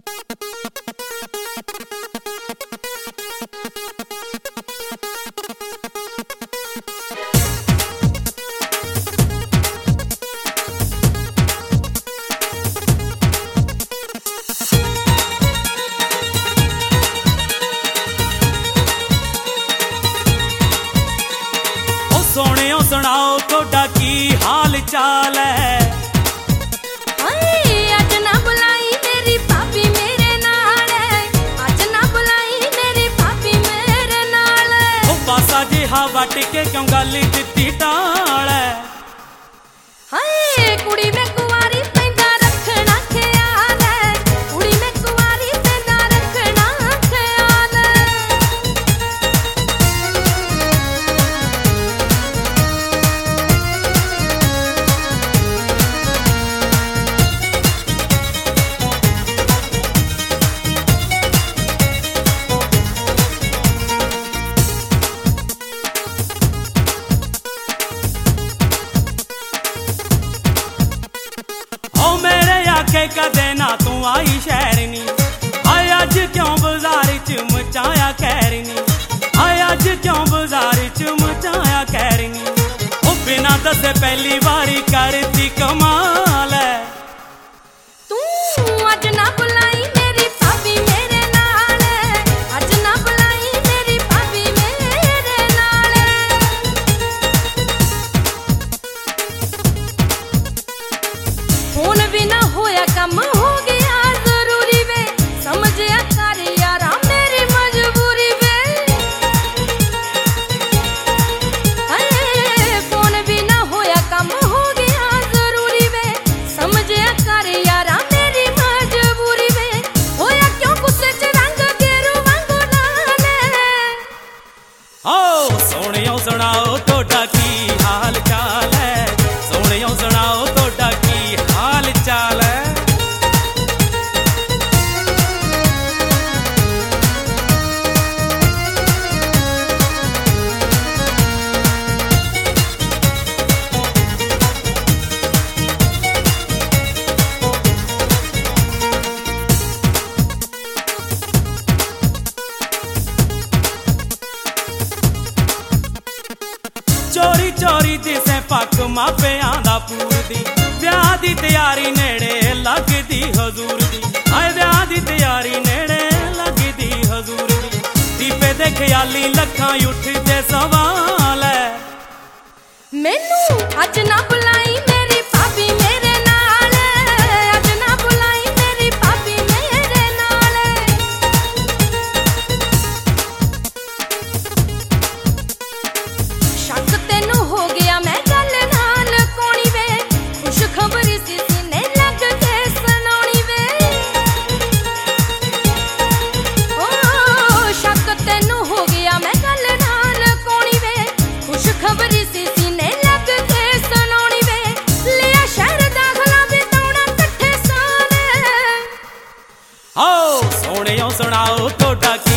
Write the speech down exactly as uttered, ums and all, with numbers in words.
सोहणियों सुनाओ तोड़ा की हाल चाल है। अज ना बुलाई मेरी भाभी मेरे नाल है, अज ना बुलाई मेरी भाभी मेरे नाल है। ओ पासा जिहा वट के क्यों गल दित्ती टाल है। हाय कुड़ी में कुंवारी पैंदा रखना ख्याल है, कुड़ी में कुंवारी पैंदा रखना ख्याल है। के कदे ना तू आई शहरनी, आय अज क्यों बाजार च मचाया खैरनी, आय अज क्यों बाजार च मचाया खैरनी। ओ बिना दसे पहली बारी करती कमाल है। तू अज ना बुलाई मेरी भाभी मेरे नाल है, अज ना बुलाई मेरी भाभी मेरे नाल है। फोन भी ना होया कम हो गया जरूरी वे, समझया कर यारा मेरी मजबूरी वे। अरे फोन भी ना होया कम हो गया जरूरी वे, समझया कर यारा मेरी मजबूरी वे। होया क्यों गुस्से च रंग गेरू वांगू लाल है। ओ सोहणियों सुनाओ तोड़ा की हाल चाल है, सोहणियों सुनाओ तोड़ा की हाल चाल है। चोरी चोरी जिसे पक मापियां दा पूरदी, ब्याह दी तैयारी नेड़े लगदी हजूर दी, आए ब्याह दी तैयारी नेड़े लगदी हजूर दी। दीपे दे ख्याली लखां उठदे सवाल है। मैनू अज ना बुलाई मेरी भाभी मेरे नाल है, अज ना बुलाई मेरी भाभी मेरे नाल है। शक तेनू हो गया मैं गल नाल कोनी वे, खुश खबरी सी सीने लग के सुनाउणी वे। ओ शक तेनू हो गया मैं गल नाल कोनी वे, खुश खबरी सी सीने लग के सुनाउणी वे। लिया शहर दाखला बिताउणा कट्ठे साल है। ओ सोहणियों सुनाओ तोड़ा